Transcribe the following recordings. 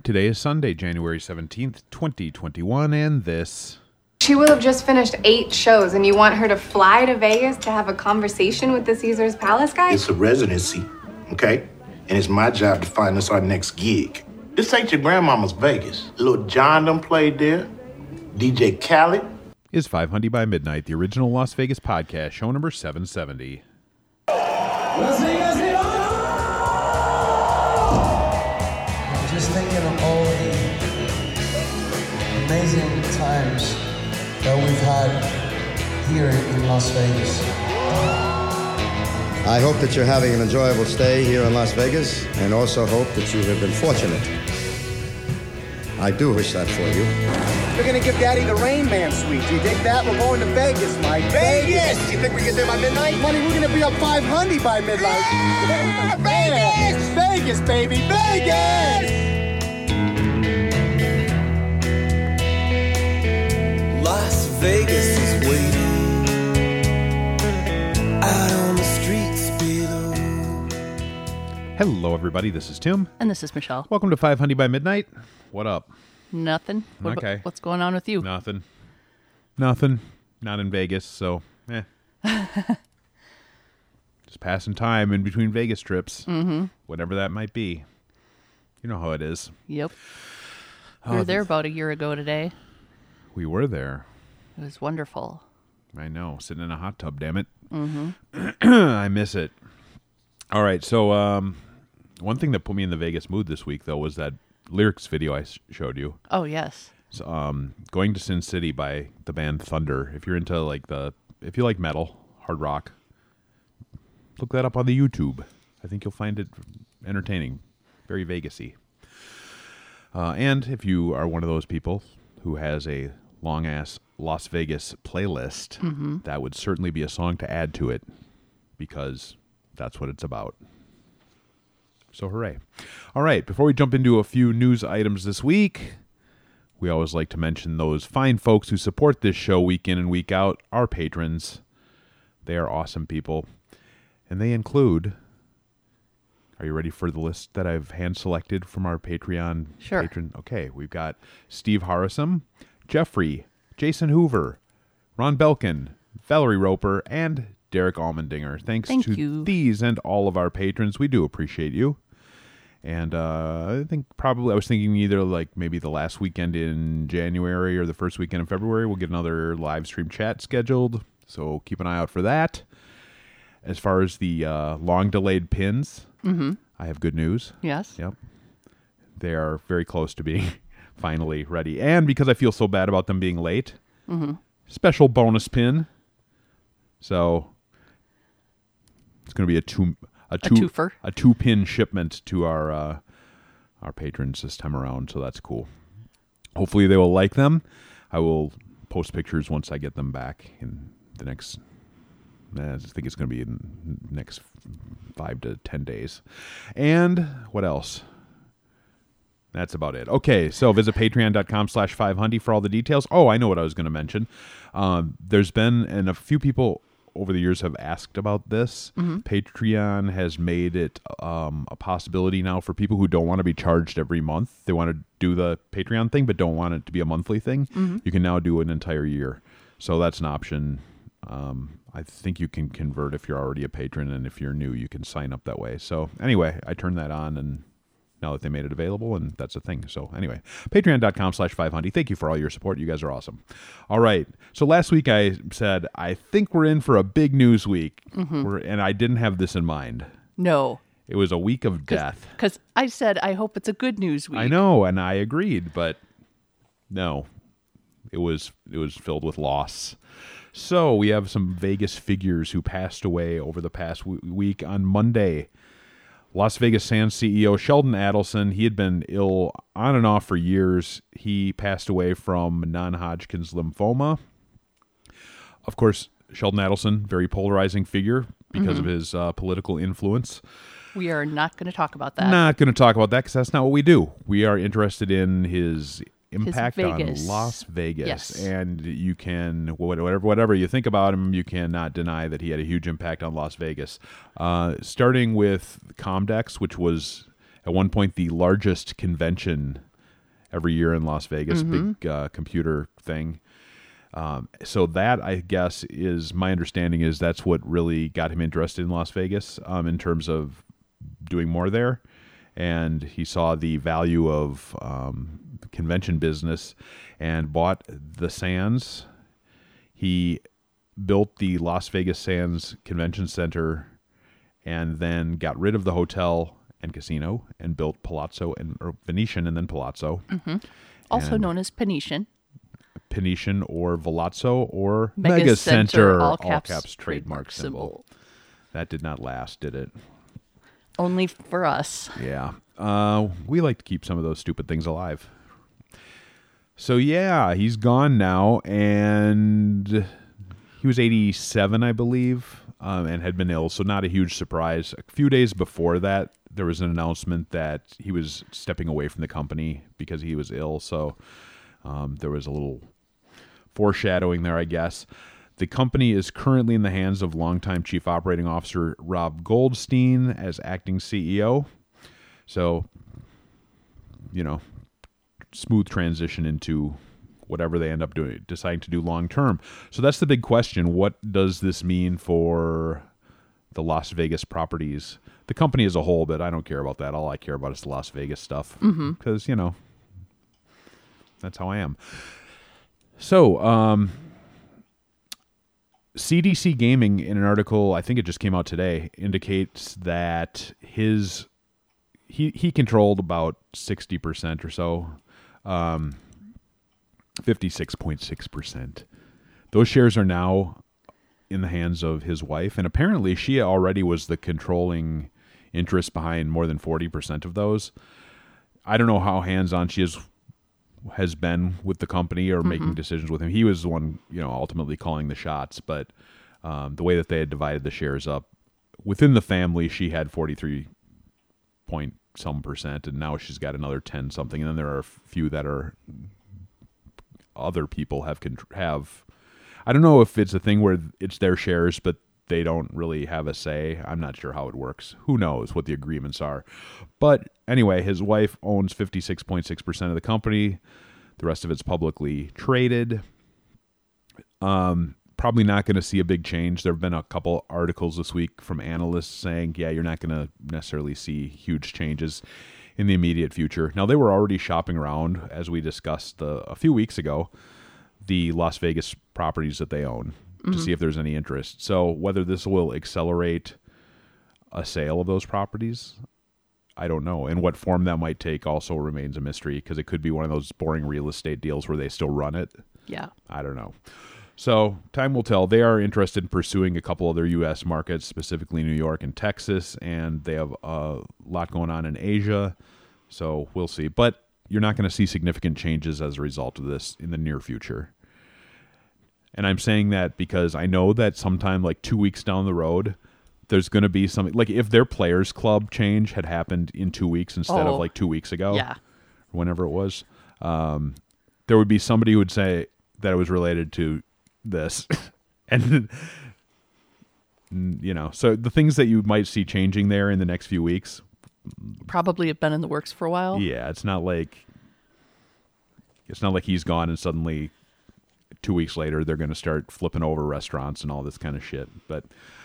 Today is Sunday, January 17th, 2021, and this... She will have just finished 8 shows, and you want her to fly to Vegas to have a conversation with the Caesars Palace guy? It's a residency, okay? And it's my job to find us our next gig. This ain't your grandmama's Vegas. Little John done played there. DJ Khaled. Is 500 by Midnight, the original Las Vegas podcast, show number 770. Las Vegas, just thinking of all the amazing times that we've had here in Las Vegas. I hope that you're having an enjoyable stay here in Las Vegas, and also hope that you have been fortunate. I do wish that for you. We're gonna give Daddy the Rain Man suite. Do you dig that? We're going to Vegas, Mike. Vegas! You think we get there by midnight? Money, we're gonna be up 500 by midnight. Vegas! Vegas, baby, Vegas! Las Vegas is waiting out on the streets below. Hello, everybody. This is Tim. And this is Michelle. Welcome to 500 by Midnight. What up? Nothing. Okay. What's going on with you? Nothing. Not in Vegas, so, Just passing time in between Vegas trips. Mm-hmm. Whatever that might be. You know how it is. Yep. We were there about a year ago today. We were there. It was wonderful. I know. Sitting in a hot tub, damn it. Mm-hmm. I miss it. All right, so one thing that put me in the Vegas mood this week, though, was that lyrics video I showed you. Oh, yes. So, Going to Sin City by the band Thunder. If you're into if you like metal, hard rock, look that up on the YouTube. I think you'll find it entertaining, very Vegas-y. And if you are one of those people who has a long-ass Las Vegas playlist, that would certainly be a song to add to it, because that's what it's about. So hooray. All right, before we jump into a few news items this week, we always like to mention those fine folks who support this show week in and week out, our patrons. They are awesome people. And they include... Are you ready for the list that I've hand-selected from our Patreon patron? Okay, we've got Steve Harrison, Jeffrey, Jason Hoover, Ron Belkin, Valerie Roper, and Derek Almendinger. Thank you. These and all of our patrons. We do appreciate you. And I was thinking either maybe the last weekend in January or the first weekend in February, we'll get another live stream chat scheduled. So keep an eye out for that. As far as the long-delayed pins, I have good news. Yes. Yep. They are very close to being finally ready. And because I feel so bad about them being late, special bonus pin. So it's going to be a twofer. A 2-pin shipment to our patrons this time around. So that's cool. Hopefully they will like them. I will post pictures once I get them back in the next... I think it's going to be in the next 5 to 10 days. And what else? That's about it. Okay, so visit patreon.com/500 for all the details. Oh, I know what I was going to mention. There's been, and a few people over the years have asked about this. Patreon has made it a possibility now for people who don't want to be charged every month. They want to do the Patreon thing, but don't want it to be a monthly thing. You can now do an entire year. So that's an option. I think you can convert if you're already a patron, and if you're new, you can sign up that way. So anyway, I turned that on, and now that they made it available, and that's a thing. So anyway, patreon.com/500. Thank you for all your support. You guys are awesome. All right. So last week I said, I think we're in for a big news week. And I didn't have this in mind. No. It was a week of death. Because I said, I hope it's a good news week. I know, and I agreed, but no. It was filled with loss. So we have some Vegas figures who passed away over the past week. On Monday, Las Vegas Sands CEO Sheldon Adelson, he had been ill on and off for years. He passed away from non-Hodgkin's lymphoma. Of course, Sheldon Adelson, very polarizing figure because of his political influence. We are not going to talk about that. Not going to talk about that because that's not what we do. We are interested in his impact on Las Vegas. Yes. And you can, whatever you think about him, you cannot deny that he had a huge impact on Las Vegas. Starting with Comdex, which was at one point the largest convention every year in Las Vegas, big computer thing. So that, I guess, is my understanding is that's what really got him interested in Las Vegas in terms of doing more there. And he saw the value of convention business and bought the Sands. He built the Las Vegas Sands Convention Center and then got rid of the hotel and casino and built Palazzo or Venetian and then Palazzo. Also known as Venetian. Venetian or Velazzo or Mega Center, all caps trademark symbol. That did not last, did it? Only for us. Yeah. We like to keep some of those stupid things alive. So, yeah, he's gone now, and he was 87, I believe, and had been ill, so not a huge surprise. A few days before that, there was an announcement that he was stepping away from the company because he was ill, so there was a little foreshadowing there, I guess. The company is currently in the hands of longtime Chief Operating Officer Rob Goldstein as acting CEO. So, smooth transition into whatever they end up deciding to do long term. So that's the big question. What does this mean for the Las Vegas properties? The company as a whole, but I don't care about that. All I care about is the Las Vegas stuff because, that's how I am. So, CDC Gaming, in an article, I think it just came out today, indicates that he controlled about 60% or so, 56.6%. Those shares are now in the hands of his wife, and apparently she already was the controlling interest behind more than 40% of those. I don't know how hands-on she has been with the company or making decisions with him. He was the one, ultimately calling the shots, but the way that they had divided the shares up within the family, she had 43 point some percent, and now she's got another 10 something, and then there are a few that are other people have. I don't know if it's a thing where it's their shares, but they don't really have a say. I'm not sure how it works. Who knows what the agreements are? But anyway, his wife owns 56.6% of the company. The rest of it's publicly traded. Probably not going to see a big change. There have been a couple articles this week from analysts saying, yeah, you're not going to necessarily see huge changes in the immediate future. Now, they were already shopping around, as we discussed a few weeks ago, the Las Vegas properties that they own to see if there's any interest. So whether this will accelerate a sale of those properties, I don't know. And what form that might take also remains a mystery, because it could be one of those boring real estate deals where they still run it. Yeah. I don't know. So time will tell. They are interested in pursuing a couple other U.S. markets, specifically New York and Texas, and they have a lot going on in Asia. So we'll see. But you're not going to see significant changes as a result of this in the near future. And I'm saying that because I know that sometime like 2 weeks down the road, there's going to be something like if their Players Club change had happened in 2 weeks instead of like 2 weeks ago, whenever it was, there would be somebody who would say that it was related to this. And, so the things that you might see changing there in the next few weeks probably have been in the works for a while. Yeah, it's not like he's gone and suddenly 2 weeks later they're going to start flipping over restaurants and all this kind of shit. But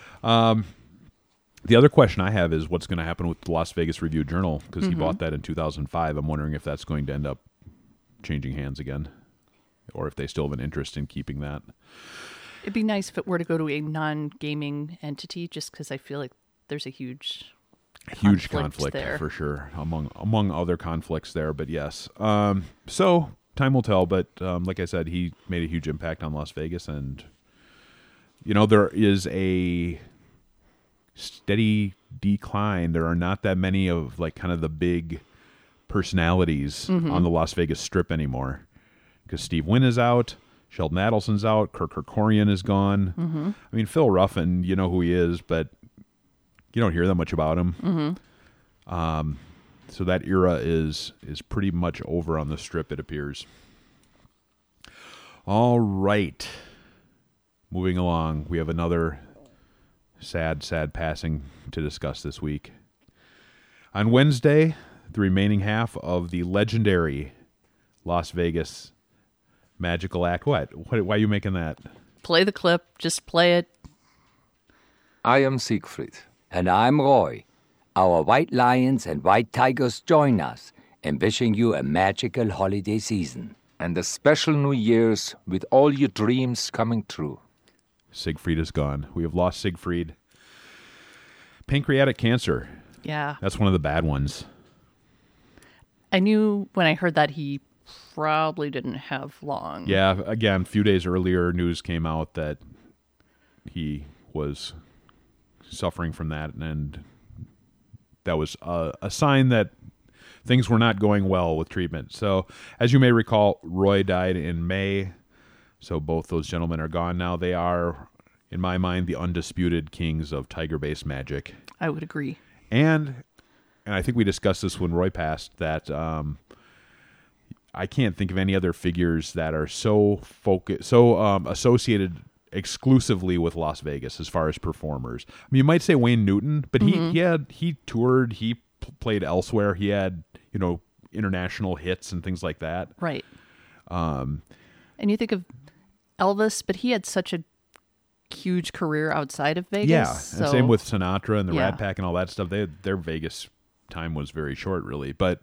the other question I have is what's going to happen with the Las Vegas Review-Journal, because he bought that in 2005. I'm wondering if that's going to end up changing hands again, or if they still have an interest in keeping that. It'd be nice if it were to go to a non-gaming entity, just because I feel like there's a huge conflict there. For sure, among other conflicts there. But yes, so time will tell. But like I said, he made a huge impact on Las Vegas, and there is a steady decline. There are not that many of like kind of the big personalities on the Las Vegas Strip anymore, because Steve Wynn is out, Sheldon Adelson's out, Kirk Kerkorian is gone. I mean, Phil Ruffin, you know who he is, but you don't hear that much about him. So that era is pretty much over on the Strip, it appears. All right. Moving along, we have another sad passing to discuss this week. On Wednesday, the remaining half of the legendary Las Vegas magical act. What? Why are you making that? Play the clip. Just play it. I am Siegfried. And I'm Roy. Our white lions and white tigers join us in wishing you a magical holiday season. And a special New Year's with all your dreams coming true. Siegfried is gone. We have lost Siegfried. Pancreatic cancer. Yeah. That's one of the bad ones. I knew when I heard that he probably didn't have long. Yeah, again, a few days earlier, news came out that he was suffering from that, and that was a sign that things were not going well with treatment. So, as you may recall, Roy died in May, so both those gentlemen are gone now. They are, in my mind, the undisputed kings of tiger-based magic. I would agree. And I think we discussed this when Roy passed, that I can't think of any other figures that are so associated exclusively with Las Vegas as far as performers. I mean, you might say Wayne Newton, but he toured, he played elsewhere. He had, international hits and things like that. Right. And you think of Elvis, but he had such a huge career outside of Vegas. Yeah, so, and same with Sinatra and the Rat Pack and all that stuff. Their Vegas time was very short, really. But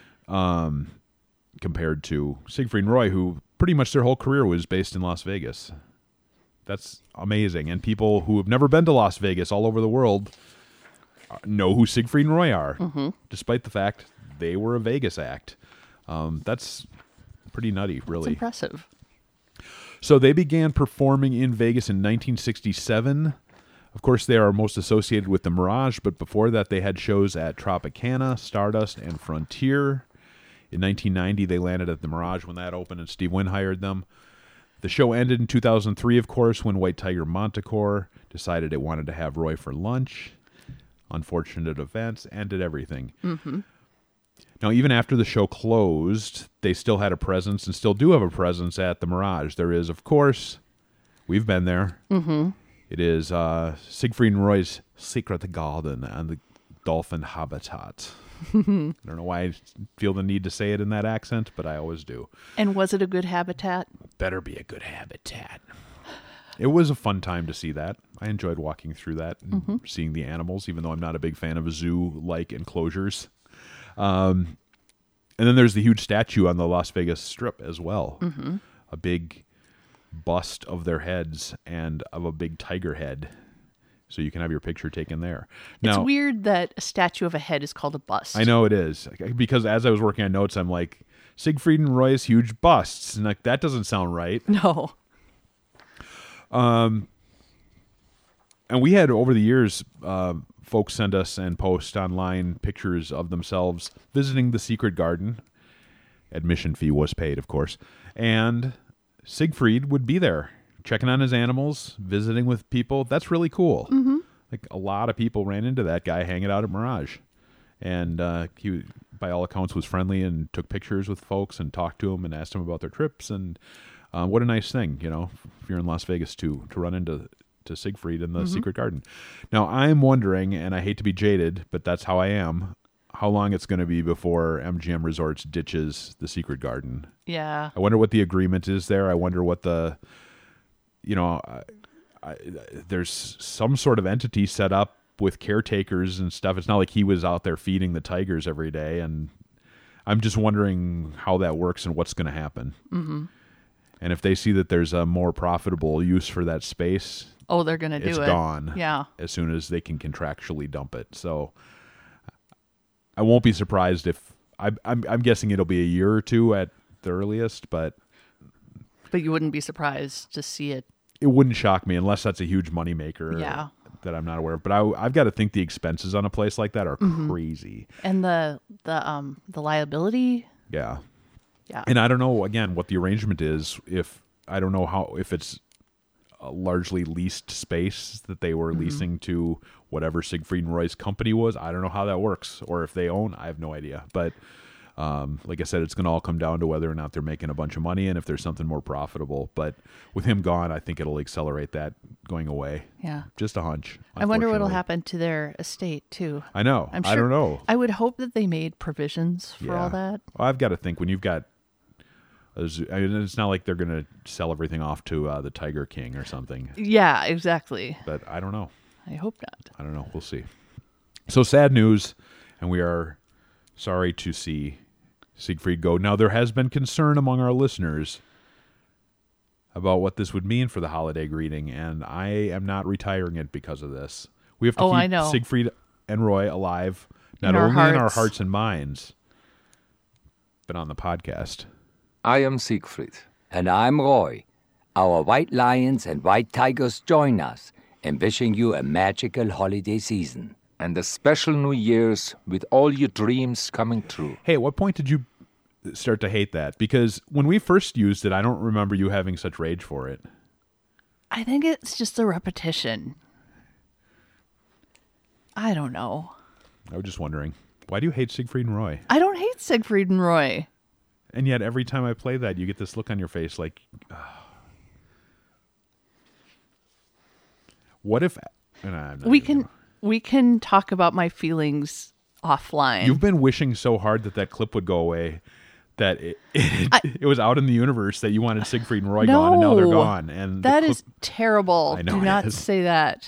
compared to Siegfried and Roy, who pretty much their whole career was based in Las Vegas. That's amazing. And people who have never been to Las Vegas all over the world know who Siegfried and Roy are, despite the fact they were a Vegas act. That's pretty nutty, really. It's impressive. So they began performing in Vegas in 1967. Of course, they are most associated with the Mirage, but before that they had shows at Tropicana, Stardust, and Frontier. In 1990, they landed at the Mirage when that opened, and Steve Wynn hired them. The show ended in 2003, of course, when White Tiger Montecore decided it wanted to have Roy for lunch. Unfortunate events ended everything. Mm-hmm. Now, even after the show closed, they still had a presence and still do have a presence at the Mirage. There is, of course, we've been there. Mm-hmm. It is Siegfried and Roy's Secret Garden and the Dolphin Habitat. I don't know why I feel the need to say it in that accent, but I always do. And was it a good habitat? Better be a good habitat. It was a fun time to see that. I enjoyed walking through that and seeing the animals, even though I'm not a big fan of zoo-like enclosures. And then there's the huge statue on the Las Vegas Strip as well. Mm-hmm. A big bust of their heads and of a big tiger head. So you can have your picture taken there. Now, it's weird that a statue of a head is called a bust. I know it is. Because as I was working on notes, I'm like, Siegfried and Roy's huge busts. And like, that doesn't sound right. No. And we had, over the years, folks send us and post online pictures of themselves visiting the Secret Garden. Admission fee was paid, of course. And Siegfried would be there, checking on his animals, visiting with people. That's really cool. Mm-hmm. Like, a lot of people ran into that guy hanging out at Mirage. And he, by all accounts, was friendly and took pictures with folks and talked to them and asked them about their trips. And what a nice thing, if you're in Las Vegas to run into Siegfried in the Secret Garden. Now, I'm wondering, and I hate to be jaded, but that's how I am, how long it's going to be before MGM Resorts ditches the Secret Garden. Yeah. I wonder what the agreement is there. I wonder what the, there's some sort of entity set up with caretakers and stuff. It's not like he was out there feeding the tigers every day, and I'm just wondering how that works and what's going to happen. Mm-hmm. And if they see that there's a more profitable use for that space, they're going to do it. It's gone. Yeah. As soon as they can contractually dump it. So I won't be surprised if I'm guessing it'll be a year or two at the earliest, but you wouldn't be surprised to see it. It wouldn't shock me unless that's a huge moneymaker. Yeah. That I'm not aware of. But I've got to think the expenses on a place like that are crazy. And the liability. Yeah. Yeah. And I don't know, again, what the arrangement is. If it's a largely leased space that they were leasing to whatever Siegfried and Roy's company was. I don't know how that works, or if they own. I have no idea. But like I said, it's going to all come down to whether or not they're making a bunch of money and if there's something more profitable. But with him gone, I think it'll accelerate that going away. Yeah. Just a hunch. I wonder what'll happen to their estate, too. I know. I don't know. I would hope that they made provisions for all that. Well, I've got to think when you've got It's not like they're going to sell everything off to the Tiger King or something. Yeah, exactly. But I don't know. I hope not. I don't know. We'll see. So sad news, and we are sorry to see Siegfried go. Now, there has been concern among our listeners about what this would mean for the holiday greeting, and I am not retiring it because of this. We have to keep Siegfried and Roy alive, not only in our hearts and minds, but on the podcast. I am Siegfried. And I'm Roy. Our white lions and white tigers join us in wishing you a magical holiday season. And a special New Year's with all your dreams coming true. Hey, at what point did you start to hate that? Because when we first used it, I don't remember you having such rage for it. I think it's just the repetition. I don't know. I was just wondering, why do you hate Siegfried and Roy? I don't hate Siegfried and Roy. And yet every time I play that, you get this look on your face like, what if... We can talk about my feelings offline. You've been wishing so hard that clip would go away, that it was out in the universe that you wanted Siegfried and Roy gone, and now they're gone. And that is terrible. I know. Do not say that.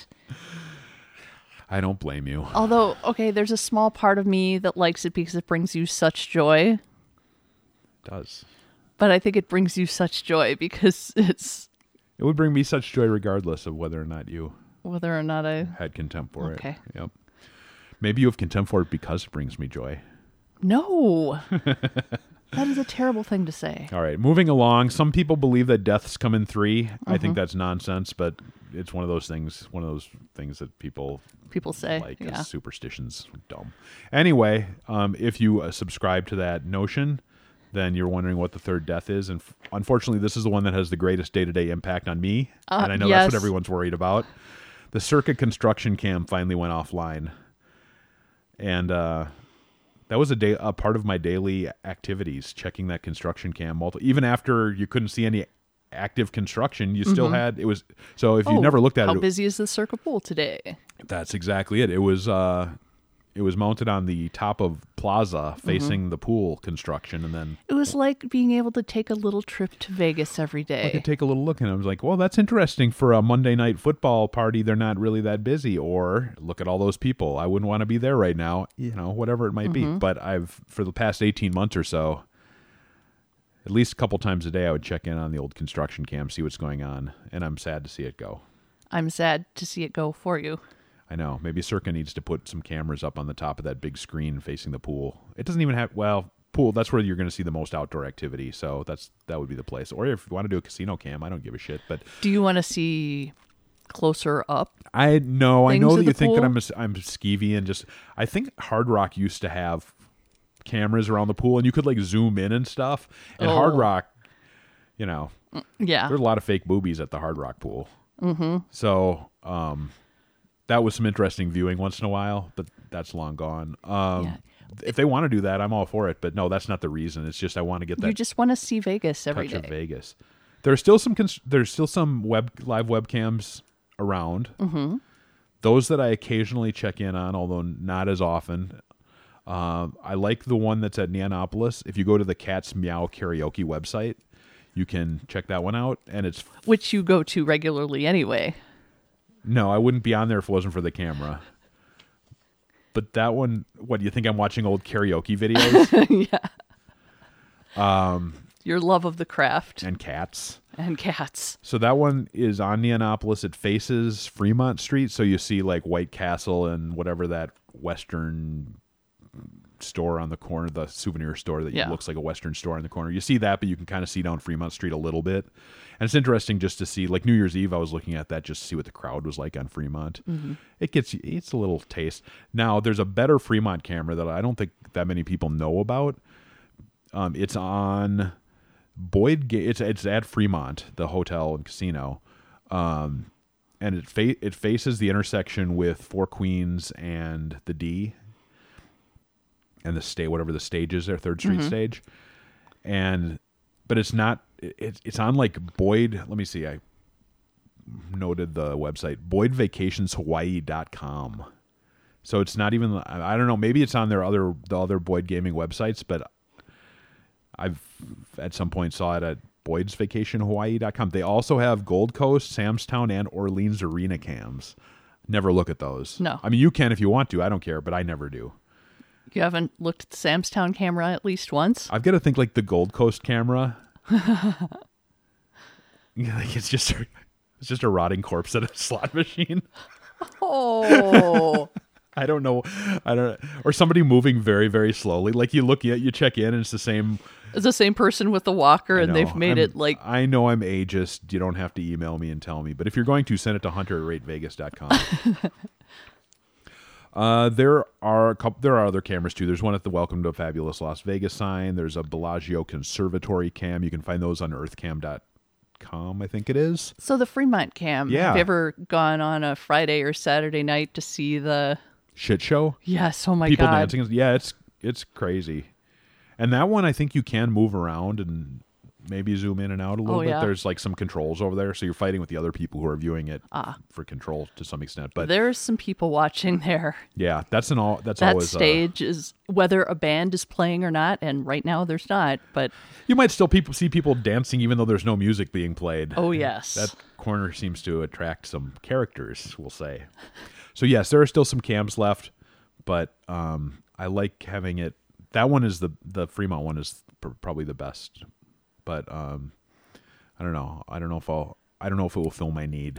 I don't blame you. Although, okay, there's a small part of me that likes it because it brings you such joy. It does. But I think it brings you such joy because it would bring me such joy regardless of whether or not I had contempt for it. Okay. Yep. Maybe you have contempt for it because it brings me joy. No. That is a terrible thing to say. All right, moving along. Some people believe that deaths come in 3. Mm-hmm. I think that's nonsense, but it's one of those things that people say, like as superstitions. Dumb. Anyway, if you subscribe to that notion, then you're wondering what the third death is, and unfortunately, this is the one that has the greatest day-to-day impact on me, and I know that's what everyone's worried about. The Circa construction cam finally went offline, and that was a part of my daily activities, checking that construction cam. Even after you couldn't see any active construction, you still had it was. So if you never looked at how busy is the Circa pool today? That's exactly it. It was mounted on the top of Plaza, facing the pool construction, and then it was like being able to take a little trip to Vegas every day. I could take a little look, and I was like, well, that's interesting for a Monday night football party. They're not really that busy. Or look at all those people. I wouldn't want to be there right now. Whatever it might be. But for the past 18 months or so, at least a couple times a day, I would check in on the old construction cam, see what's going on, and I'm sad to see it go. I'm sad to see it go for you. I know. Maybe Circa needs to put some cameras up on the top of that big screen facing the pool. It doesn't even have... Well, pool, that's where you're going to see the most outdoor activity, so that would be the place. Or if you want to do a casino cam, I don't give a shit. But do you want to see closer up? I know that you think that I'm skeevy and just... I think Hard Rock used to have cameras around the pool, and you could like zoom in and stuff. And Hard Rock, yeah, there's a lot of fake boobies at the Hard Rock pool. Mm-hmm. So... that was some interesting viewing once in a while, but that's long gone. If they want to do that, I'm all for it. But no, that's not the reason. It's just I want to get that. You just want to see Vegas every day. Touch of Vegas. There's still some live webcams around. Mm-hmm. Those that I occasionally check in on, although not as often. I like the one that's at Neonopolis. If you go to the Cat's Meow Karaoke website, you can check that one out, and it's which you go to regularly anyway. No, I wouldn't be on there if it wasn't for the camera. But that one, what, do you think I'm watching old karaoke videos? Yeah. Your love of the craft. And cats. So that one is on Neonopolis. It faces Fremont Street, so you see like White Castle and whatever that Western store on the corner, the souvenir store that looks like a Western store on the corner. You see that, but you can kind of see down Fremont Street a little bit. And it's interesting just to see, like New Year's Eve, I was looking at that just to see what the crowd was like on Fremont. Mm-hmm. It's a little taste. Now, there's a better Fremont camera that I don't think that many people know about. It's on Boyd. It's at Fremont, the hotel and casino, and it faces the intersection with Four Queens and the D, and whatever the stage is there, 3rd Street stage, but it's not. It's on like Boyd. Let me see. I noted the website BoydVacationsHawaii.com. So it's not even. I don't know. Maybe it's on the other Boyd Gaming websites, but I've at some point saw it at Boyd'sVacationHawaii.com. They also have Gold Coast, Samstown, and Orleans arena cams. Never look at those. No. I mean, you can if you want to. I don't care, but I never do. You haven't looked at the Samstown camera at least once? I've got to think like the Gold Coast camera. Like it's just a rotting corpse at a slot machine. Oh. I don't know. Or somebody moving very, very slowly. Like you check in and it's the same. It's the same person with the walker, and they've made it like. I know I'm ageist. You don't have to email me and tell me. But if you're going to, send it to hunter@ratevegas.com. There are other cameras too. There's one at the Welcome to Fabulous Las Vegas sign. There's a Bellagio Conservatory cam. You can find those on earthcam.com, I think it is. So the Fremont cam. Yeah. Have you ever gone on a Friday or Saturday night to see the shit show? Yes. Oh my People God. dancing. Yeah, it's crazy. And that one, I think you can move around and maybe zoom in and out a little bit. Yeah. There's like some controls over there, so you're fighting with the other people who are viewing it for control to some extent. But there's some people watching there. Yeah, that's always that stage is whether a band is playing or not, and right now there's not. But you might still see people dancing even though there's no music being played. Oh yes, that corner seems to attract some characters, we'll say. So yes, there are still some cams left, but I like having it. That one is the Fremont one is probably the best, but I don't know. I don't know if it will fill my need.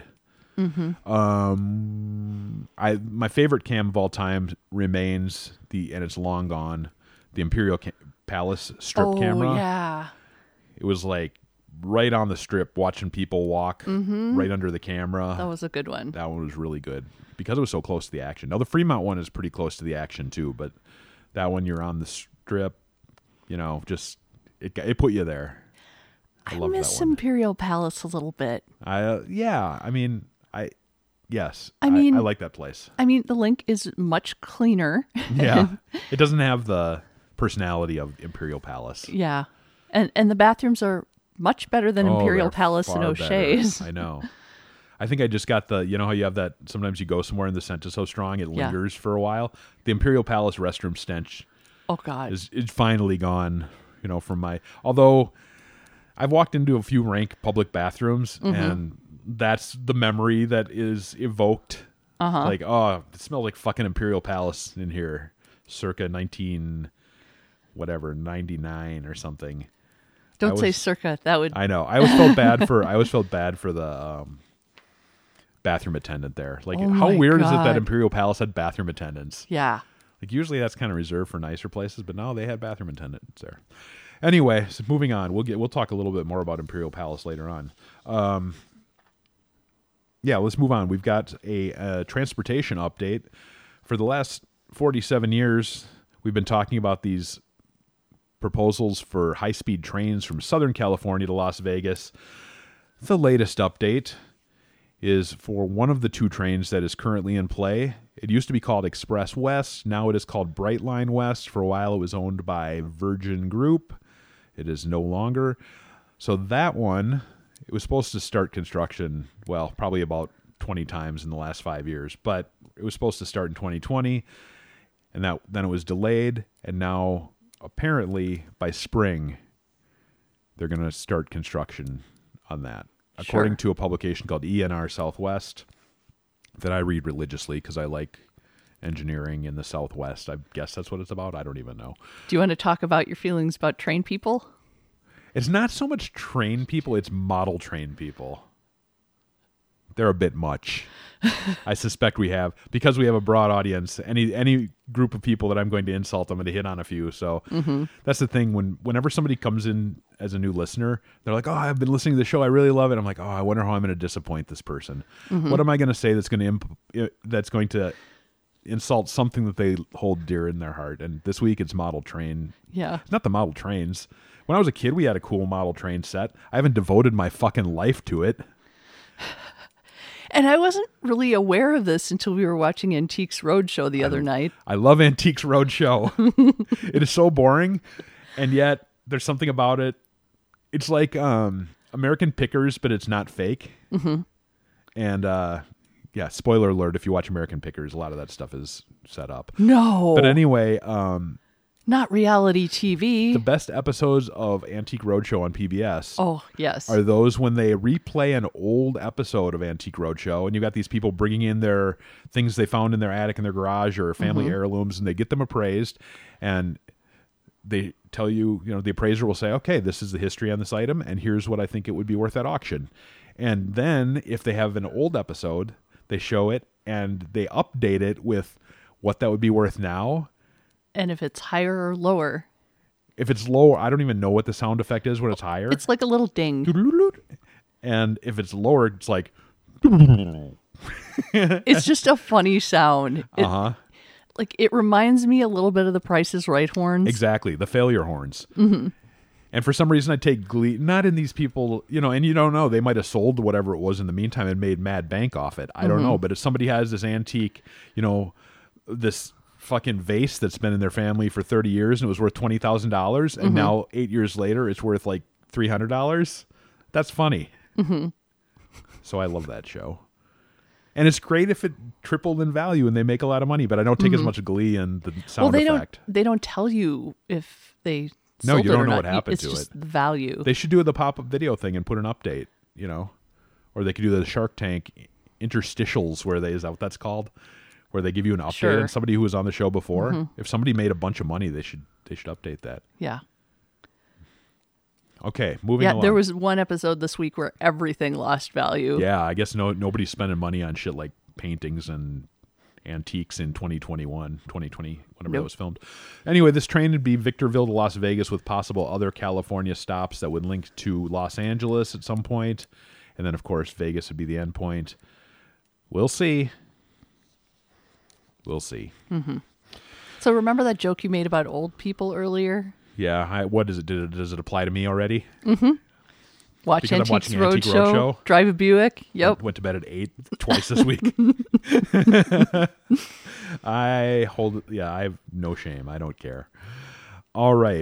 Mm-hmm. My favorite cam of all time remains and it's long gone, the Imperial Palace strip camera. Oh yeah, it was like right on the strip, watching people walk right under the camera. That was a good one. That one was really good because it was so close to the action. Now the Fremont one is pretty close to the action too, but that one you're on the strip, just it put you there. I miss Imperial Palace a little bit. I like that place. I mean, the Link is much cleaner. Yeah, it doesn't have the personality of Imperial Palace. Yeah, and the bathrooms are much better than Imperial Palace and O'Shea's. I know. I think I just got how you have that, sometimes you go somewhere and the scent is so strong it lingers for a while. The Imperial Palace restroom stench is finally gone, from although I've walked into a few rank public bathrooms and that's the memory that is evoked. Like, oh, it smells like fucking Imperial Palace in here circa 99 or something. Don't say circa. That would. I know. I always felt bad for the bathroom attendant there. Like, how weird is it that Imperial Palace had bathroom attendants? Yeah. Like, usually that's kind of reserved for nicer places, but no, they had bathroom attendants there. Anyway, so moving on. We'll talk a little bit more about Imperial Palace later on. Let's move on. We've got a transportation update. For the last 47 years, we've been talking about these proposals for high-speed trains from Southern California to Las Vegas. The latest update is for one of the two trains that is currently in play. It used to be called Express West. Now it is called Brightline West. For a while it was owned by Virgin Group. It is no longer. So that one, it was supposed to start construction, probably about 20 times in the last 5 years. But it was supposed to start in 2020, and then it was delayed, and now apparently by spring they're going to start construction on that. According to a publication called ENR Southwest that I read religiously because I like engineering in the Southwest. I guess that's what it's about. I don't even know. Do you want to talk about your feelings about train people? It's not so much train people, it's model train people. They're a bit much. I suspect because we have a broad audience, any group of people that I'm going to insult, I'm going to hit on a few. So that's the thing. Whenever somebody comes in as a new listener, they're like, oh, I've been listening to the show. I really love it. I'm like, oh, I wonder how I'm going to disappoint this person. What am I going to say that's going to insult something that they hold dear in their heart? And this week it's model train. Yeah. It's not the model trains. When I was a kid, we had a cool model train set. I haven't devoted my fucking life to it. And I wasn't really aware of this until we were watching Antiques Roadshow the other night. I love Antiques Roadshow. It is so boring, and yet there's something about it. It's like American Pickers, but it's not fake. And spoiler alert, if you watch American Pickers, a lot of that stuff is set up. No. But anyway, Not reality TV. The best episodes of Antique Roadshow on PBS. Oh, yes. Are those when they replay an old episode of Antique Roadshow, and you've got these people bringing in their things they found in their attic in their garage or family heirlooms, and they get them appraised, and they tell you, the appraiser will say, okay, this is the history on this item, and here's what I think it would be worth at auction. And then if they have an old episode, they show it, and they update it with what that would be worth now. And if it's higher or lower. If it's lower, I don't even know what the sound effect is when it's higher. It's like a little ding. And if it's lower, it's like... It's just a funny sound. Like, it reminds me a little bit of the Price is Right horns. Exactly, the failure horns. Mm-hmm. And for some reason, I take glee, not in these people, and you don't know, they might have sold whatever it was in the meantime and made mad bank off it. I don't know, but if somebody has this antique, this fucking vase that's been in their family for 30 years and it was worth $20,000 and now 8 years later it's worth like $300, that's funny. So I love that show. And it's great if it tripled in value and they make a lot of money, but I don't take as much glee in the sound effect. They don't tell you if they sold you don't know not. what happened it's to just it. The value. They should do the pop-up video thing and put an update, or they could do the Shark Tank interstitials where is that what that's called? Where they give you an update on somebody who was on the show before. If somebody made a bunch of money, they should update that. Yeah. Okay, moving along. There was one episode this week where everything lost value. Yeah, I guess nobody's spending money on shit like paintings and antiques in 2020, whenever that was filmed. Anyway, this train would be Victorville to Las Vegas with possible other California stops that would link to Los Angeles at some point. And then, of course, Vegas would be the end point. We'll see. We'll see. Mm-hmm. So remember that joke you made about old people earlier? Yeah. What is it? Does it apply to me already? Mm-hmm. Watch Antiques Roadshow. Drive a Buick. Yep. Went to bed at 8 twice this week. I have no shame. I don't care. All right.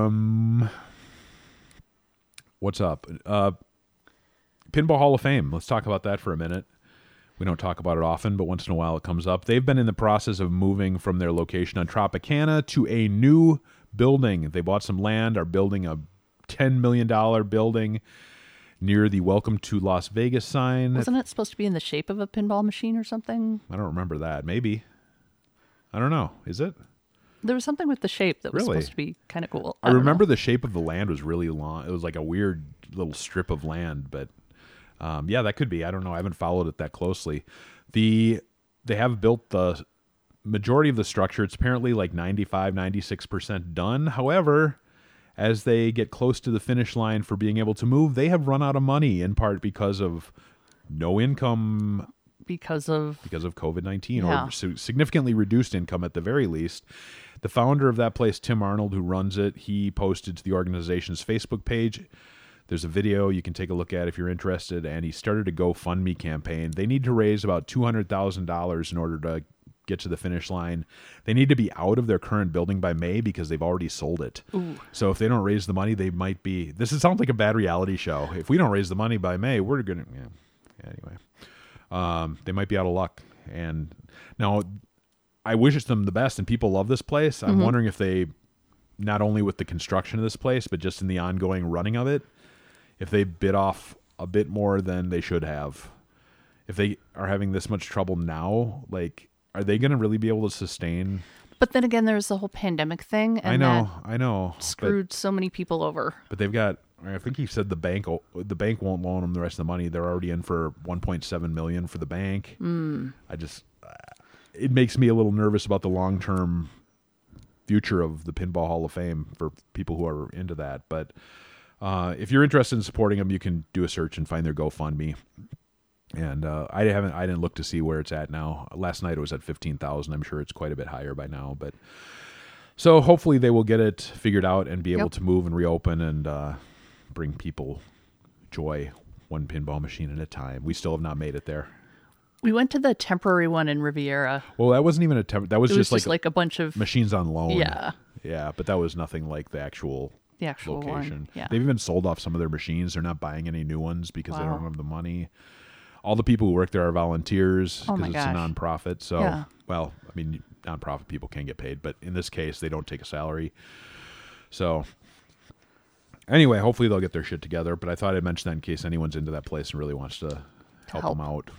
What's up? Pinball Hall of Fame. Let's talk about that for a minute. We don't talk about it often, but once in a while it comes up. They've been in the process of moving from their location on Tropicana to a new building. They bought some land, are building a $10 million building near the Welcome to Las Vegas sign. Wasn't it supposed to be in the shape of a pinball machine or something? I don't remember that. Maybe. I don't know. Is it? There was something with the shape that was supposed to be kind of cool. I remember the shape of the land was really long. It was like a weird little strip of land, but yeah, that could be. I don't know. I haven't followed it that closely. They have built the majority of the structure. It's apparently like 95, 96% done. However, as they get close to the finish line for being able to move, they have run out of money, in part because of no income. Because of COVID-19, or significantly reduced income at the very least. The founder of that place, Tim Arnold, who runs it, he posted to the organization's Facebook page. There's a video you can take a look at if you're interested, and he started a GoFundMe campaign. They need to raise about $200,000 in order to get to the finish line. They need to be out of their current building by May because they've already sold it. Ooh. So if they don't raise the money, they might be... This sounds like a bad reality show. If we don't raise the money by May, we're going to... Yeah. Anyway. They might be out of luck. And now, I wish them the best, and people love this place. I'm wondering if they, not only with the construction of this place, but just in the ongoing running of it, if they bit off a bit more than they should have. If they are having this much trouble now, like, are they going to really be able to sustain? But then again, there's the whole pandemic thing. And I know. Screwed so many people over. But they've got, I think he said the bank won't loan them the rest of the money. They're already in for $1.7 million for the bank. It makes me a little nervous about the long-term future of the Pinball Hall of Fame for people who are into that. But if you're interested in supporting them, you can do a search and find their GoFundMe. And I didn't look to see where it's at now. Last night it was at 15,000. I'm sure it's quite a bit higher by now. But so hopefully they will get it figured out and be able to move and reopen and bring people joy, one pinball machine at a time. We still have not made it there. We went to the temporary one in Riviera. Well, that wasn't even that was just like a bunch of machines on loan. Yeah, but that was nothing like the actual location. One. Yeah. They've even sold off some of their machines. They're not buying any new ones because they don't have the money. All the people who work there are volunteers because it's a nonprofit. So, well, I mean, nonprofit people can get paid, but in this case, they don't take a salary. So anyway, hopefully they'll get their shit together. But I thought I'd mention that in case anyone's into that place and really wants to help them out.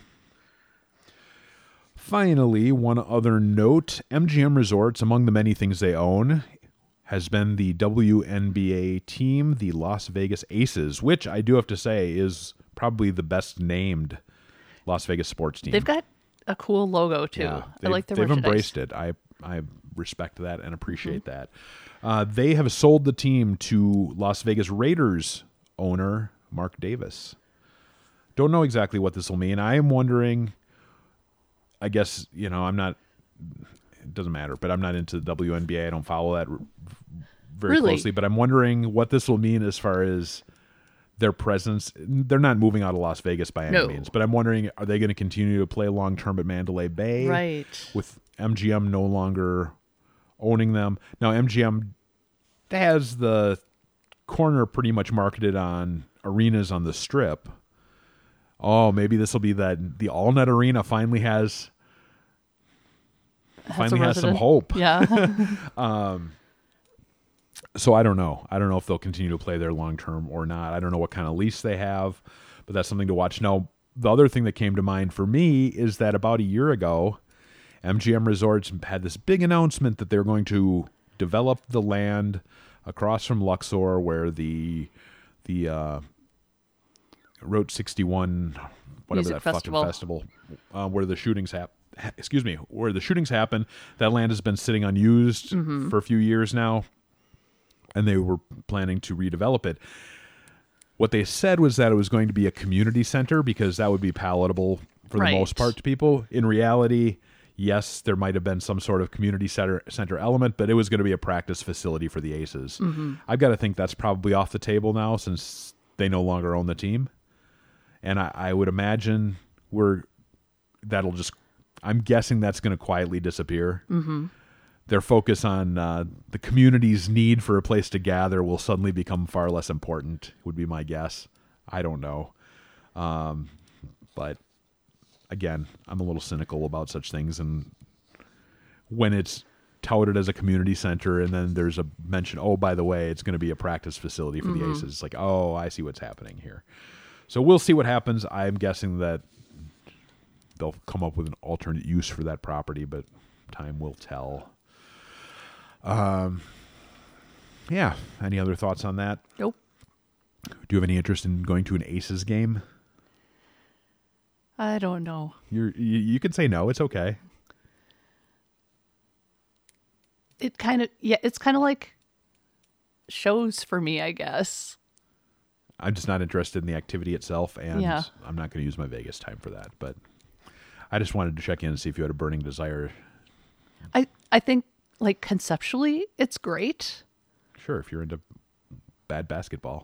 Finally, one other note: MGM Resorts, among the many things they own, has been the WNBA team, the Las Vegas Aces, which I do have to say is probably the best named Las Vegas sports team. They've got a cool logo too. Yeah, I like their They've merchandise. embraced it. I respect that and appreciate that. They have sold the team to Las Vegas Raiders owner Mark Davis. Don't know exactly what this will mean. I am wondering, I guess, I'm not, it doesn't matter, but I'm not into the WNBA. I don't follow that very closely, but I'm wondering what this will mean as far as their presence. They're not moving out of Las Vegas by any means, but I'm wondering, are they going to continue to play long-term at Mandalay Bay? Right. With MGM no longer owning them. Now, MGM has the corner pretty much marketed on arenas on the Strip. Oh, maybe this will be that the All Net Arena finally has some hope. Yeah. So I don't know. I don't know if they'll continue to play there long term or not. I don't know what kind of lease they have, but that's something to watch. Now, the other thing that came to mind for me is that about a year ago, MGM Resorts had this big announcement that they're going to develop the land across from Luxor, where the Route 61, whatever Music that festival. fucking festival, where the shootings where the shootings happen. That land has been sitting unused for a few years now, and they were planning to redevelop it. What they said was that it was going to be a community center because that would be palatable for the most part to people. In reality, yes, there might have been some sort of community center element, but it was going to be a practice facility for the Aces. I've got to think that's probably off the table now since they no longer own the team. And I would imagine I'm guessing that's going to quietly disappear. Their focus on the community's need for a place to gather will suddenly become far less important, would be my guess. I don't know. But again, I'm a little cynical about such things. And when it's touted as a community center and then there's a mention, oh, by the way, it's going to be a practice facility for the Aces. It's like, oh, I see what's happening here. So we'll see what happens. I'm guessing that they'll come up with an alternate use for that property, but time will tell. Yeah. Any other thoughts on that? Nope. Do you have any interest in going to an Aces game? I don't know. You can say no. It's okay. It's kind of like shows for me, I guess. I'm just not interested in the activity itself, and Yeah. I'm not going to use my Vegas time for that. But I just wanted to check in and see if you had a burning desire. I think, like, conceptually, it's great. Sure, if you're into bad basketball.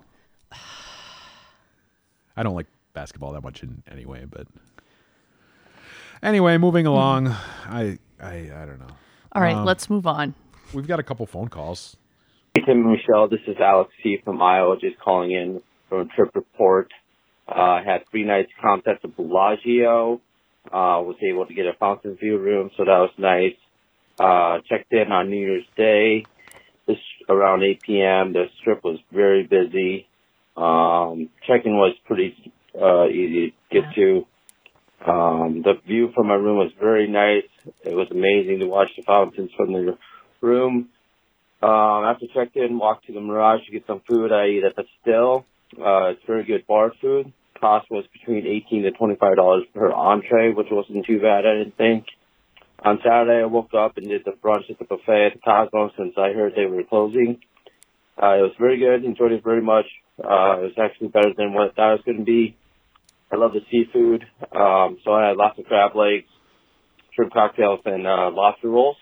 I don't like basketball that much anyway, but anyway, moving along. I don't know. All right, let's move on. We've got a couple phone calls. Hey, Tim and Michelle, this is Alex C. from Iowa, just calling in from a trip report. I had 3 nights camped at the Bellagio. Was able to get a fountain view room, so that was nice. Checked in on New Year's Day. This around 8 p.m. The strip was very busy. Check-in was pretty easy to get to. The view from my room was very nice. It was amazing to watch the fountains from the room. After checked-in, walked to the Mirage to get some food. I ate at the Still. It's very good bar food. Cost was between $18 to $25 per entree, which wasn't too bad, I didn't think. On Saturday, I woke up and did the brunch at the buffet at the Cosmos since I heard they were closing. It was very good. Enjoyed it very much. It was actually better than what I thought it was going to be. I love the seafood. So I had lots of crab legs, shrimp cocktails, and lobster rolls.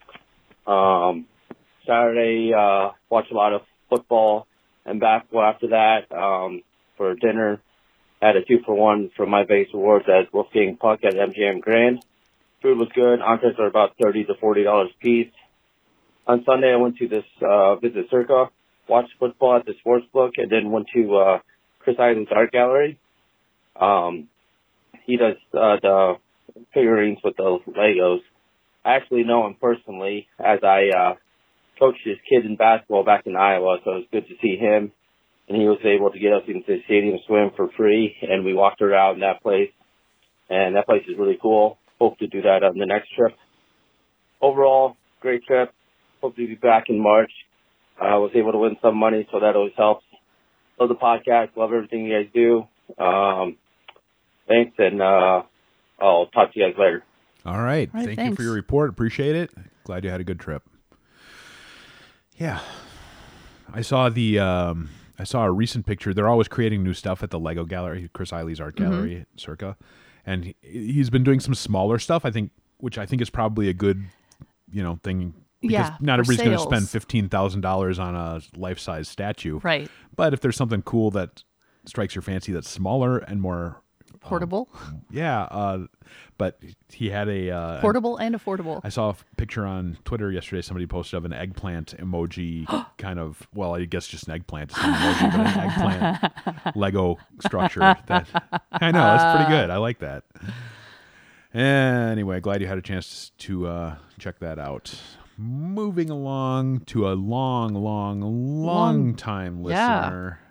Saturday, watched a lot of football and basketball after that. For dinner, had a 2-for-1 from my Vegas Rewards at Wolfgang Puck at MGM Grand. Food was good. Entrees are about $30 to $40 a piece. On Sunday, I went to this visit Circa, watched football at the sports book, and then went to Chris Island's art gallery. He does the figurines with the Legos. I actually know him personally, as I coached his kids in basketball back in Iowa, so it was good to see him. And he was able to get us into the stadium swim for free, and we walked around that place. And that place is really cool. Hope to do that on the next trip. Overall, great trip. Hope to be back in March. I was able to win some money, so that always helps. Love the podcast. Love everything you guys do. Thanks, and I'll talk to you guys later. All right. Thank you for your report. Appreciate it. Glad you had a good trip. Yeah. I saw a recent picture. They're always creating new stuff at the Lego Gallery, Chris Eiley's art gallery, Circa. And he's been doing some smaller stuff, which I think is probably a good, thing. Because not everybody's going to spend $15,000 on a life-size statue. Right. But if there's something cool that strikes your fancy that's smaller and more portable. But he had a portable and affordable. I saw a picture on Twitter yesterday. Somebody posted of an eggplant emoji, kind of. Well, I guess just an eggplant. It's not an emoji, but an eggplant Lego structure. That I know that's pretty good. I like that. Anyway, glad you had a chance to check that out. Moving along to a long time listener.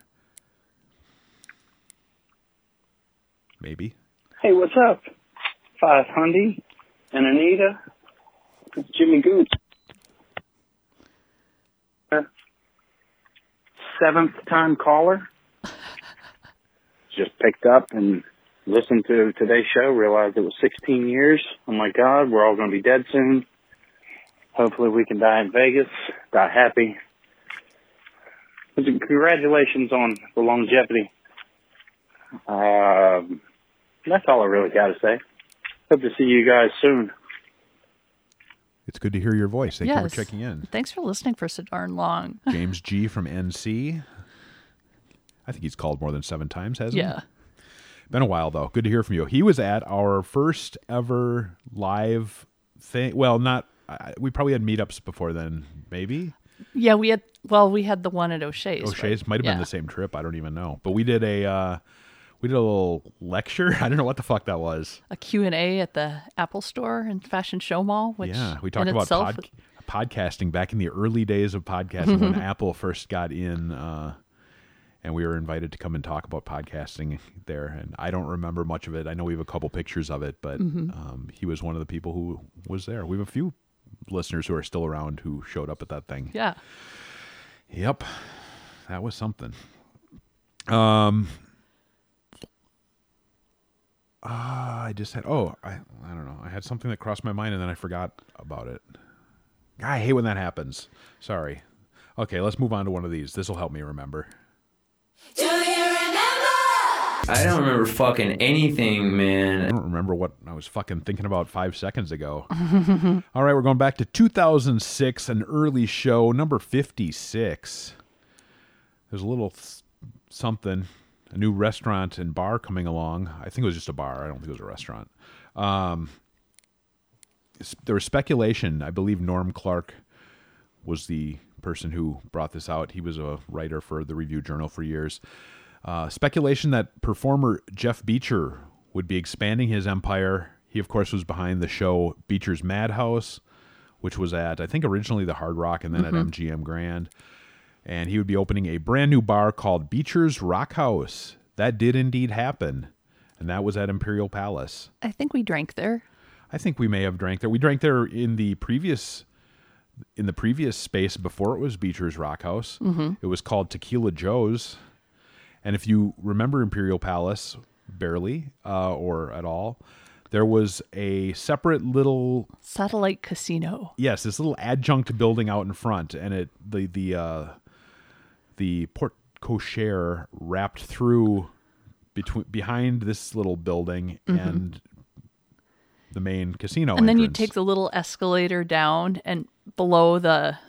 Maybe. Hey, what's up? 500 and Anita. It's Jimmy Gooch. 7th time caller. Just picked up and listened to today's show. Realized it was 16 years. Oh my God, we're all going to be dead soon. Hopefully we can die in Vegas, die happy. Congratulations on the longevity. That's all I really got to say. Hope to see you guys soon. It's good to hear your voice. Thank you for checking in. Thanks for listening for so darn long. James G. from NC. I think he's called more than 7 times, hasn't he? Yeah. Been a while, though. Good to hear from you. He was at our first ever live thing. Well, we probably had meetups before then, maybe? Yeah, we had the one at O'Shea's. O'Shea's might have been the same trip. I don't even know. But we did a little lecture. I don't know what the fuck that was. A Q&A at the Apple Store and Fashion Show Mall. Which we talked about podcasting back in the early days of podcasting when Apple first got in, and we were invited to come and talk about podcasting there. And I don't remember much of it. I know we have a couple pictures of it, but he was one of the people who was there. We have a few listeners who are still around who showed up at that thing. Yeah. Yep. That was something. I just had, I don't know. I had something that crossed my mind and then I forgot about it. I hate when that happens. Sorry. Okay, let's move on to one of these. This will help me remember. Do you remember? I don't remember fucking anything, man. I don't remember what I was fucking thinking about 5 seconds ago. All right, we're going back to 2006, an early show, number 56. There's a little something. A new restaurant and bar coming along. I think it was just a bar. I don't think it was a restaurant. There was speculation. I believe Norm Clark was the person who brought this out. He was a writer for the Review Journal for years. Speculation that performer Jeff Beecher would be expanding his empire. He, of course, was behind the show Beecher's Madhouse, which was at, I think, originally the Hard Rock and then at MGM Grand. And he would be opening a brand new bar called Beecher's Rock House. That did indeed happen. And that was at Imperial Palace. I think we drank there. I think we may have drank there. We drank there in the previous space before it was Beecher's Rock House. It was called Tequila Joe's. And if you remember Imperial Palace, barely or at all, there was a separate little satellite casino. Yes, this little adjunct building out in front, and the porte cochere wrapped through behind this little building and the main casino and then entrance. you take the little escalator down, and below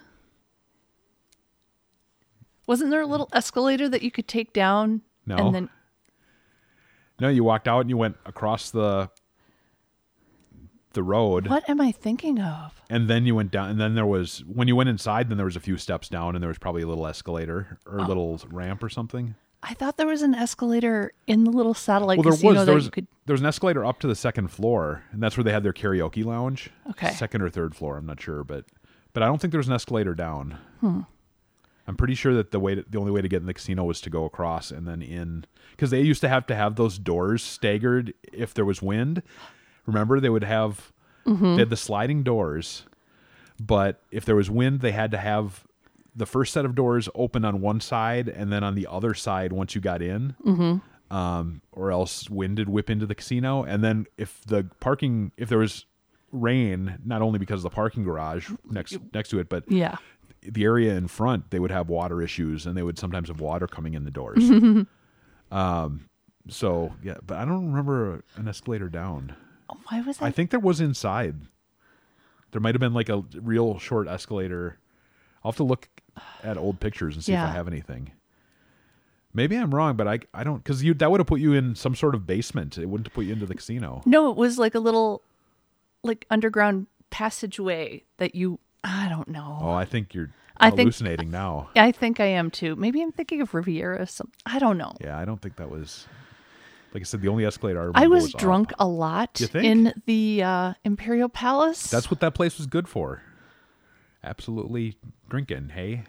wasn't there a little escalator that you could take down? No. And then no, you walked out and you went across the road. What am I thinking of? And then you went down, and then when you went inside, then there was a few steps down, and there was probably a little escalator or a little ramp or something. I thought there was an escalator in the little satellite casino there there was an escalator up to the second floor, and that's where they had their karaoke lounge. Okay. Second or third floor, I'm not sure, but I don't think there was an escalator down. I'm pretty sure that the only way to get in the casino was to go across and then in, because they used to have those doors staggered if there was wind. Remember, they would have they had the sliding doors, but if there was wind, they had to have the first set of doors open on one side and then on the other side once you got in, or else wind would whip into the casino. And then if there was rain, not only because of the parking garage next to it, but the area in front, they would have water issues, and they would sometimes have water coming in the doors. So yeah, but I don't remember an escalator down. Why was I think there was inside. There might have been like a real short escalator. I'll have to look at old pictures and see if I have anything. Maybe I'm wrong, but I don't, because that would have put you in some sort of basement. It wouldn't have put you into the casino. No, it was like a little underground passageway that I don't know. Oh, I think you're hallucinating now. I think I am too. Maybe I'm thinking of Riviera. I don't know. Yeah, I don't think that was, like I said, the only escalator I remember I was was drunk up. a lot You think? in the Imperial Palace. That's what that place was good for. Absolutely drinking, hey?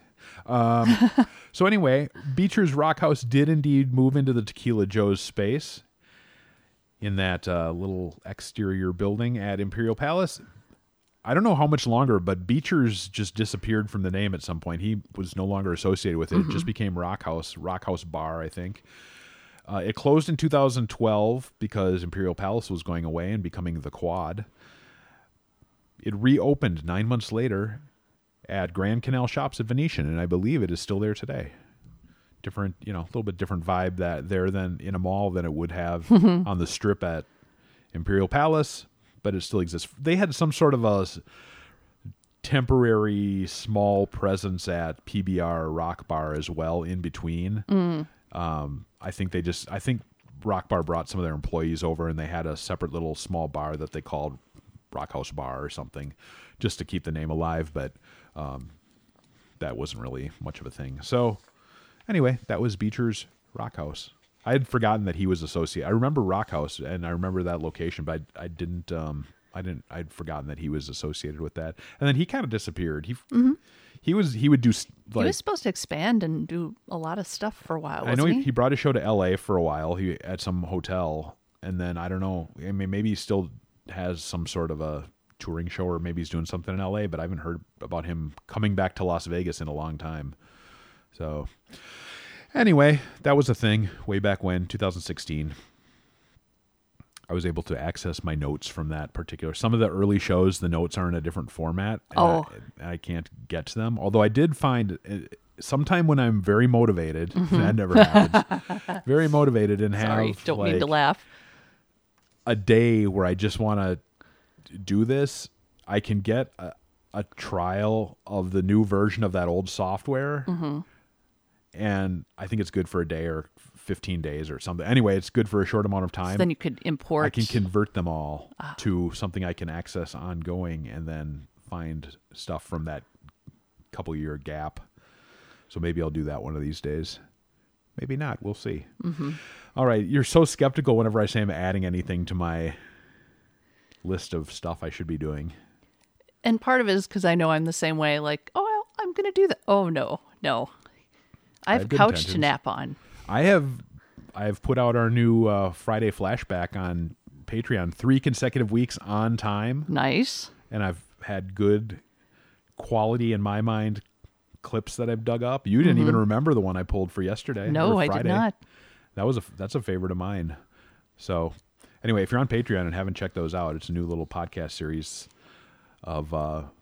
So anyway, Beecher's Rock House did indeed move into the Tequila Joe's space in that little exterior building at Imperial Palace. I don't know how much longer, but Beecher's just disappeared from the name at some point. He was no longer associated with it. It just became Rock House Bar, I think. It closed in 2012 because Imperial Palace was going away and becoming the Quad. It reopened 9 months later at Grand Canal Shops at Venetian, and I believe it is still there today. Different, a little bit different vibe there than in a mall than it would have on the strip at Imperial Palace, but it still exists. They had some sort of a temporary small presence at PBR Rock Bar as well in between. I think Rock Bar brought some of their employees over, and they had a separate little small bar that they called Rock House Bar or something, just to keep the name alive, but that wasn't really much of a thing. So anyway, that was Beecher's Rock House. I had forgotten that he was associated. I remember Rock House and I remember that location, but I'd forgotten that he was associated with that. And then he kind of disappeared. He was supposed to expand and do a lot of stuff for a while. I know he brought a show to LA for a while. He at some hotel, and then I don't know. I mean, maybe he still has some sort of a touring show, or maybe he's doing something in LA, but I haven't heard about him coming back to Las Vegas in a long time. So anyway, that was a thing way back when, 2016. I was able to access my notes from that particular. Some of the early shows, the notes are in a different format. And I can't get to them. Although I did find sometime when I'm very motivated, that never happens, very motivated and don't mean to laugh. A day where I just want to do this, I can get a trial of the new version of that old software. And I think it's good for a day or 15 days or something. Anyway, it's good for a short amount of time. So then you could import. I can convert them all to something I can access ongoing and then find stuff from that couple year gap. So maybe I'll do that one of these days. Maybe not. We'll see. All right. You're so skeptical whenever I say I'm adding anything to my list of stuff I should be doing. And part of it is because I know I'm the same way. Like, I'm going to do that. Oh, no. I have a couch to nap on. I have put out our new Friday flashback on Patreon 3 consecutive weeks on time. Nice. And I've had good quality, in my mind, clips that I've dug up. You didn't even remember the one I pulled for yesterday. No, I did not. That's a favorite of mine. So anyway, if you're on Patreon and haven't checked those out, it's a new little podcast series of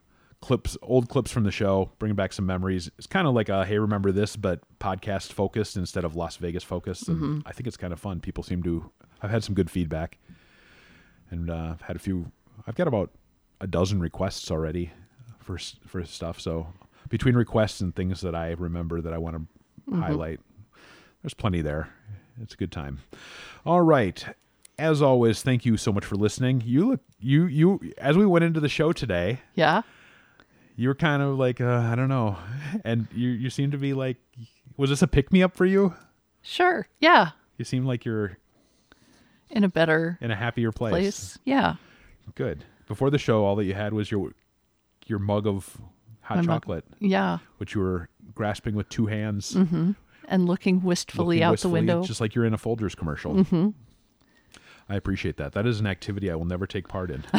old clips from the show, bringing back some memories. It's kind of like a, hey, remember this, but podcast focused instead of Las Vegas focused. And I think it's kind of fun. People I've had some good feedback, and I've got about a dozen requests already for stuff. So between requests and things that I remember that I want to highlight, there's plenty there. It's a good time. All right. As always, thank you so much for listening. You as we went into the show today. Yeah. You were kind of like, I don't know. And you seem to be like, was this a pick-me-up for you? Sure. Yeah. You seem like you're... in a better, in a happier place. Yeah. Good. Before the show, all that you had was your mug of hot chocolate. Yeah. Which you were grasping with two hands. Mm-hmm. And looking wistfully out the window. Just like you're in a Folgers commercial. Mm-hmm. I appreciate that. That is an activity I will never take part in.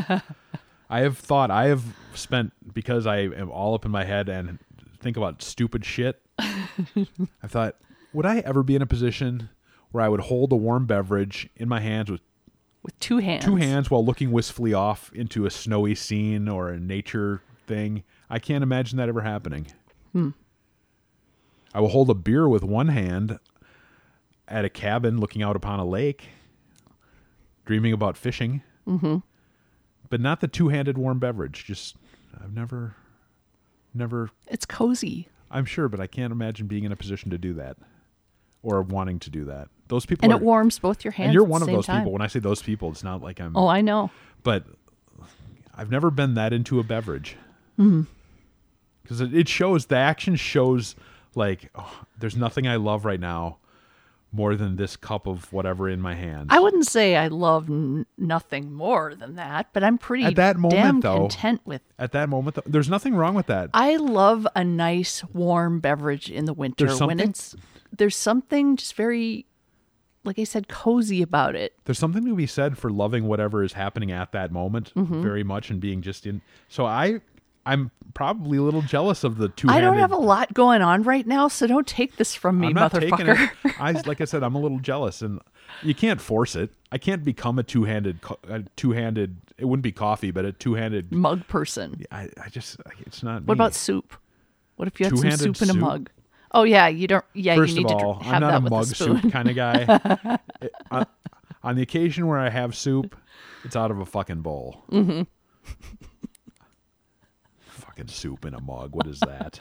I have spent, because I am all up in my head and think about stupid shit, I thought, would I ever be in a position where I would hold a warm beverage in my hands with two hands? Two hands while looking wistfully off into a snowy scene or a nature thing. I can't imagine that ever happening. I will hold a beer with one hand at a cabin looking out upon a lake, dreaming about fishing. Mm-hmm. But not the two-handed warm beverage. Just, I've never. It's cozy. I'm sure, but I can't imagine being in a position to do that or wanting to do that. Those people, and it warms both your hands. And you're one of those people. When I say those people, it's not like I'm. Oh, I know. But I've never been that into a beverage. Because it shows, the action shows like, oh, there's nothing I love right now more than this cup of whatever in my hand. I wouldn't say I love nothing more than that, but I'm pretty damn content with. At that moment, there's nothing wrong with that. I love a nice warm beverage in the winter there's something just very, like I said, cozy about it. There's something to be said for loving whatever is happening at that moment very much and being just in. So I'm probably a little jealous of the two-handed. I don't have a lot going on right now, so don't take this from me, motherfucker. Like I said, I'm a little jealous, and you can't force it. I can't become a two-handed. It wouldn't be coffee, but a two-handed mug person. It's not. What about soup? What if you had some soup in a mug? Oh yeah, you don't. Yeah, First you need of all, to have I'm not that a with mug a spoon. soup kind of guy. On the occasion where I have soup, it's out of a fucking bowl. Mm-hmm. Fucking soup in a mug. What is that?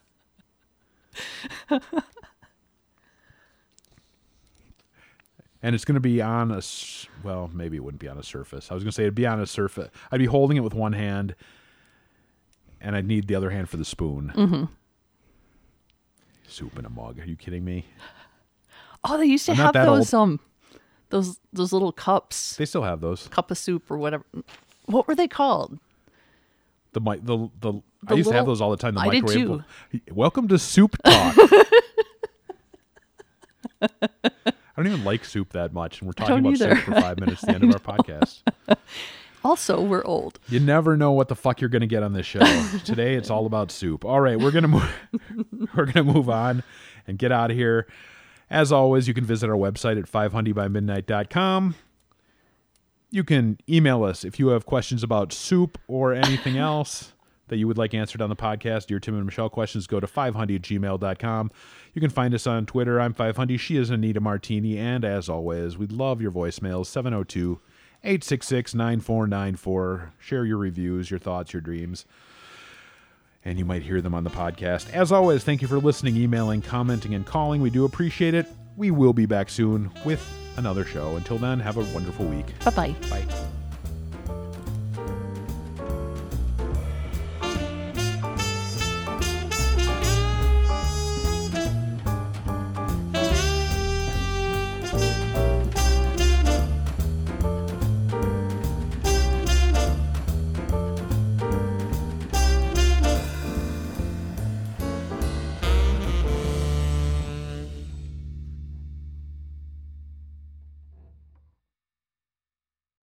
And it's going to be on a, well, maybe it wouldn't be on a surface. I was going to say it'd be on a surface. I'd be holding it with one hand, and I'd need the other hand for the spoon. Mm-hmm. Soup in a mug. Are you kidding me? Oh, they used to have those little cups. They still have those. Cup of soup or whatever. What were they called? I used to have those all the time. The I did too. Welcome to Soup Talk. I don't even like soup that much, and we're talking about soup for 5 minutes at the end of our podcast. Also, we're old. You never know what the fuck you're going to get on this show. Today, it's all about soup. All right, we're gonna move on and get out of here. As always, you can visit our website at 5hundyByMidnight.com. You can email us if you have questions about soup or anything else that you would like answered on the podcast. Dear Tim and Michelle questions, go to 5hundy@gmail.com. You can find us on Twitter. I'm 5hundy. She is Anita Martini. And as always, we'd love your voicemails, 702-866-9494. Share your reviews, your thoughts, your dreams, and you might hear them on the podcast. As always, thank you for listening, emailing, commenting, and calling. We do appreciate it. We will be back soon with another show. Until then, have a wonderful week. Bye-bye. Bye.